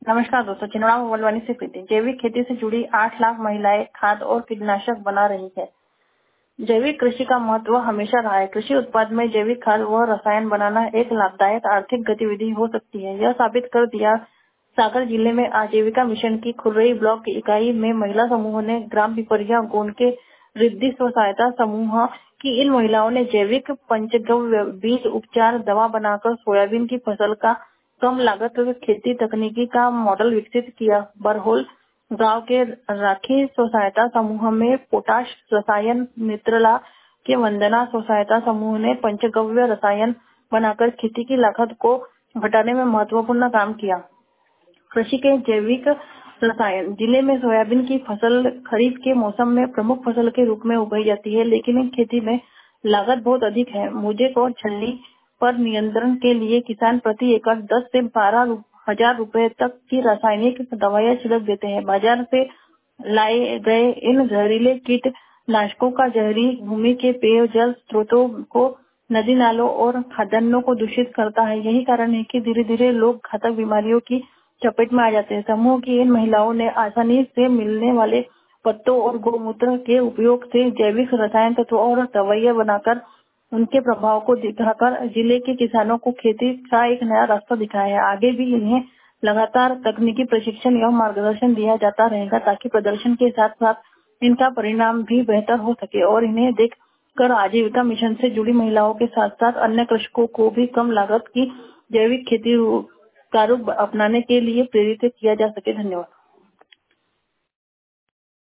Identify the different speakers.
Speaker 1: नमस्कार दोस्तों, चिनौड़ा मोबाइल से प्रीति। जैविक खेती से जुड़ी 8 लाख महिलाएं खाद और कीटनाशक बना रही है। जैविक कृषि का महत्व हमेशा रहा है। कृषि उत्पाद में जैविक खाद व रसायन बनाना एक लाभदायक आर्थिक गतिविधि हो सकती है। यह साबित कर दिया सागर जिले में आजीविका मिशन की खुर्रई ब्लॉक की इकाई में महिला समूह ने ग्राम पिपरिया गोंड के रिद्धि स्व सहायता समूह की इन महिलाओं ने जैविक पंचगव्य बीज उपचार दवा बनाकर सोयाबीन की फसल का कम लागत खेती तकनीकी का मॉडल विकसित किया। बरहोल गांव के राखी स्व सहायता समूह में पोटाश रसायन, मित्रला के वंदना स्व सहायता समूह ने पंचगव्य रसायन बनाकर खेती की लागत को घटाने में महत्वपूर्ण काम किया। कृषि के जैविक रसायन। जिले में सोयाबीन की फसल खरीफ के मौसम में प्रमुख फसल के रूप में उगाई जाती है, लेकिन इन खेती में लागत बहुत अधिक है। मुझे और छल्ली पर नियंत्रण के लिए किसान प्रति एकड़ 10 से 12 हजार रुपए तक की रासायनिक दवाइयां छिड़क देते हैं। बाजार से लाए गए इन जहरीले कीटनाशकों का जहरी भूमि के पेयजल स्रोतों को, नदी नालों और खाद्यान्नों को दूषित करता है। यही कारण है कि धीरे धीरे लोग घातक बीमारियों की चपेट में आ जाते हैं। समूह की इन महिलाओं ने आसानी से मिलने वाले पत्तों और गौमूत्र के उपयोग से जैविक रसायन तत्व और दवाइयां बनाकर उनके प्रभाव को दिखाकर जिले के किसानों को खेती का एक नया रास्ता दिखाया है। आगे भी इन्हें लगातार तकनीकी प्रशिक्षण एवं मार्गदर्शन दिया जाता रहेगा ताकि प्रदर्शन के साथ साथ इनका परिणाम भी बेहतर हो सके और इन्हें देख कर आजीविका मिशन से जुड़ी महिलाओं के साथ साथ अन्य कृषकों को भी कम लागत की जैविक खेती का रूप अपनाने के लिए प्रेरित किया जा सके। धन्यवाद।